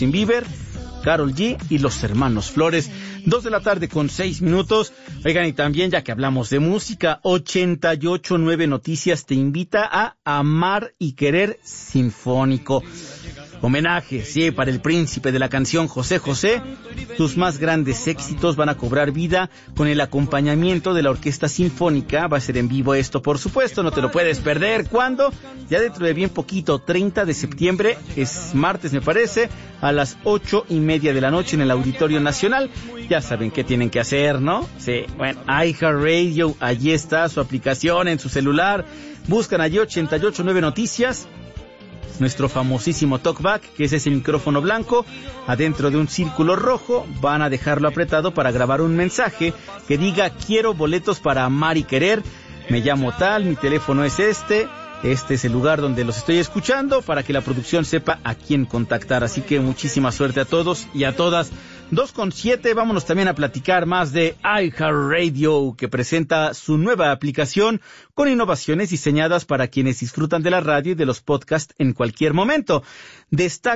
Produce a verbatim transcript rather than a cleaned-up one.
Justin Bieber, Karol G y los hermanos Flores. Dos de la tarde con seis minutos. Oigan, y también, ya que hablamos de música, ochenta y ocho punto nueve Noticias te invita a Amar y Querer Sinfónico. Homenaje, sí, para el príncipe de la canción José José. Tus más grandes éxitos van a cobrar vida con el acompañamiento de la Orquesta Sinfónica. Va a ser en vivo esto, por supuesto, no te lo puedes perder. ¿Cuándo? Ya dentro de bien poquito, treinta de septiembre, es martes me parece, a las ocho y media de la noche en el Auditorio Nacional. Ya saben qué tienen que hacer, ¿no? Sí, bueno, iHeartRadio, allí está su aplicación en su celular. Buscan allí ochenta y ocho punto nueve Noticias. Nuestro famosísimo talkback, que es ese micrófono blanco, adentro de un círculo rojo, van a dejarlo apretado para grabar un mensaje que diga: quiero boletos para amar y querer, me llamo tal, mi teléfono es este, este es el lugar donde los estoy escuchando, para que la producción sepa a quién contactar. Así que muchísima suerte a todos y a todas. Dos con siete, vámonos también a platicar más de iHeartRadio, que presenta su nueva aplicación con innovaciones diseñadas para quienes disfrutan de la radio y de los podcasts en cualquier momento. Destaca